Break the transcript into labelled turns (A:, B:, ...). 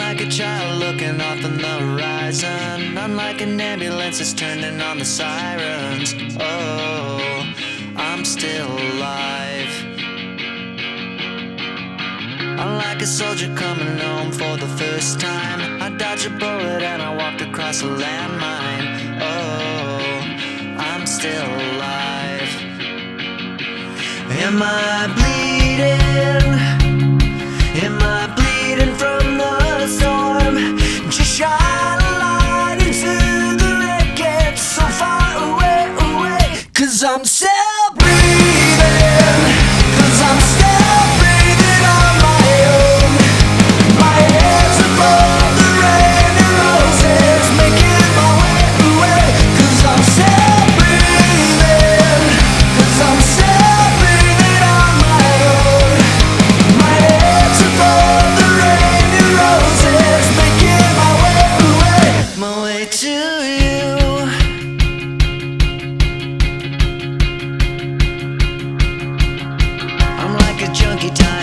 A: like a child looking off on the horizon. I'm like an ambulance that's turning on the sirens. Oh, I'm still alive. I'm like a soldier coming home for the first time. I dodged a bullet and I walked across a landmine. Oh, I'm still alive. Am I bleeding? Am I bleeding from the storm? Just shine a light into the wreckage so far away, away. 'Cause I'm still breathing. 'Cause I'm still breathing on my own. My head's above the rain and roses, making my way away. 'Cause I'm still breathing. 'Cause I'm still breathing on my own. My head's above the rain and roses, making my way away. My way to you. I'm like a junkie time.